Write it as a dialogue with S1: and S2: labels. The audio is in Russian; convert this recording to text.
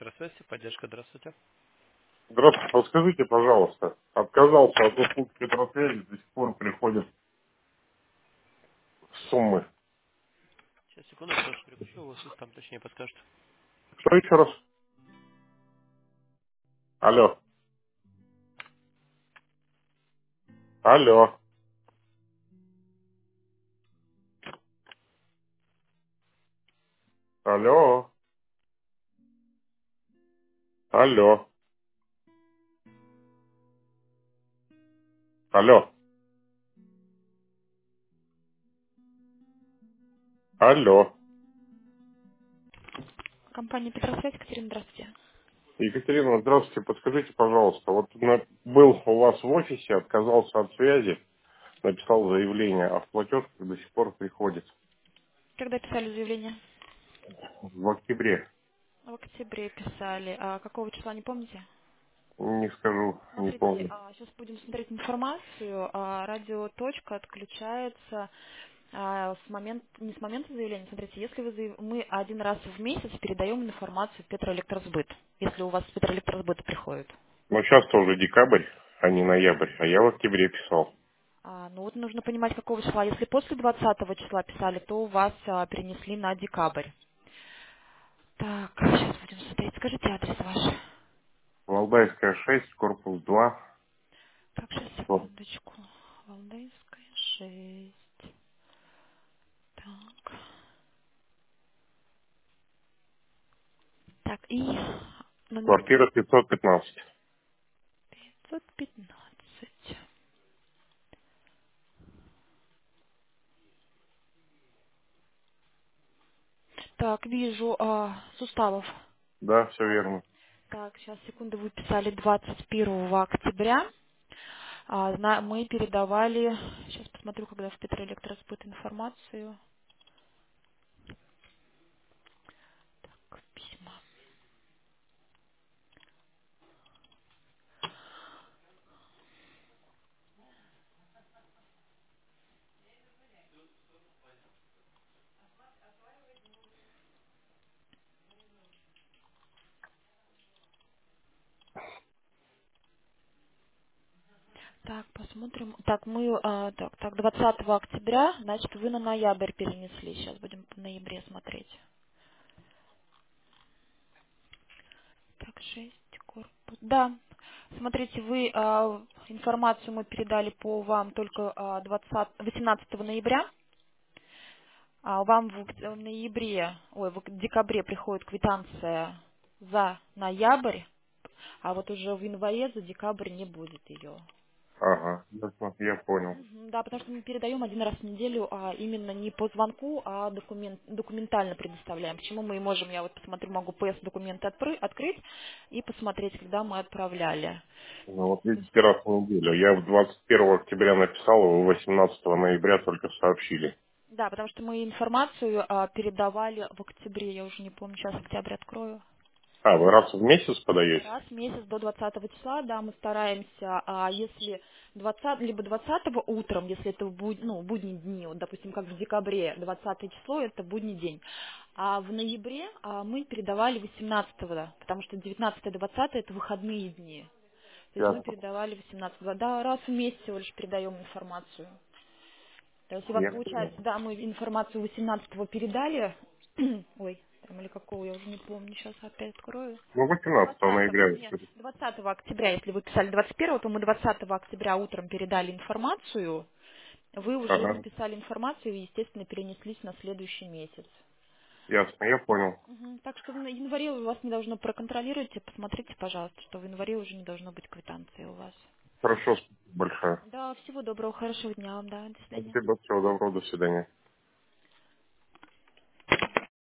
S1: Электросвязь, поддержка, здравствуйте.
S2: Здравствуйте, подскажите, пожалуйста. Отказался от услуг Петросвязи, до сих пор приходят суммы.
S1: Сейчас, секунду, сразу переключу, вас там точнее подскажет.
S2: Что еще раз? Алло, алло, алло, алло, алло, алло.
S3: Компания Петросвязь, Катерина, здравствуйте.
S2: Екатерина, здравствуйте, подскажите, пожалуйста. Вот был у вас в офисе, отказался от связи, написал заявление, а в платеж до сих пор приходит.
S3: Когда писали заявление?
S2: В октябре,
S3: В октябре писали. А какого числа, не помните?
S2: не скажу, не
S3: Смотрите,
S2: помню.
S3: сейчас будем смотреть информацию. Радиоточка отключается не с момента заявления. Смотрите, если мы один раз в месяц передаем информацию в Петроэлектросбыт, если у вас с Петроэлектросбыта приходит.
S2: Но сейчас тоже декабрь, а не ноябрь, а я в октябре писал.
S3: Ну вот нужно понимать, какого числа. Если после 20 числа писали, то у вас перенесли на декабрь. Так, сейчас будем смотреть. Скажите адрес ваш.
S2: Валдайская 6, корпус 2.
S3: Так, сейчас, секундочку. Валдайская, 6. Так. Так, и номер
S2: Квартира 515.
S3: 515. Так, вижу суставов.
S2: Да, все верно.
S3: Так, сейчас, секунду, вы писали 21 октября. Мы передавали, сейчас посмотрю, когда в Петроэлектросбыт информацию. Так, письма. Так, посмотрим. Так, 20 октября, значит, вы на ноябрь перенесли. Сейчас будем по ноябре смотреть. Так, 6 корпус. Да. Смотрите, вы информацию мы передали по вам только 18 ноября. Вам в ноябре, в декабре приходит квитанция за ноябрь, а вот уже в январе за декабрь не будет ее.
S2: Ага, ясно, я понял.
S3: Да, потому что мы передаем один раз в неделю, именно не по звонку, а документально предоставляем. Почему мы и можем, я вот посмотрю, могу PS-документы открыть и посмотреть, когда мы отправляли.
S2: Ну, вот
S3: То
S2: видите,
S3: есть,
S2: раз в неделю. Я в 21 октября написал, вы 18 ноября только сообщили.
S3: да, потому что мы информацию передавали в октябре, я уже не помню, сейчас октябрь открою.
S2: А, вы раз в месяц подаете?
S3: Раз в месяц до 20 числа, да, мы стараемся, если 20, либо 20 утром, если это будние дни, вот, допустим, как в декабре, 20 число, это будний день. А в ноябре мы передавали 18, потому что 19-20 это выходные дни. То есть мы
S2: Ясно.
S3: передавали 18, да, раз в месяц всего лишь передаем информацию. То есть у вас
S2: Я понял.
S3: получается, да, мы информацию 18 передали, ой, там или какого, я уже не помню, сейчас опять открою.
S2: Ну, 18
S3: 20,
S2: ноября.
S3: нет, 20 октября, если вы писали 21, то мы 20 октября утром передали информацию, вы уже
S2: Ага,
S3: написали информацию и, естественно, перенеслись на следующий месяц.
S2: ясно, я понял.
S3: Так что в январе у вас не должно проконтролируйте, посмотрите, пожалуйста, что в январе уже не должно быть квитанции у вас.
S2: Хорошо, спасибо большое.
S3: Да, всего доброго, хорошего дня вам, да, до свидания.
S2: Спасибо, всего доброго, до свидания.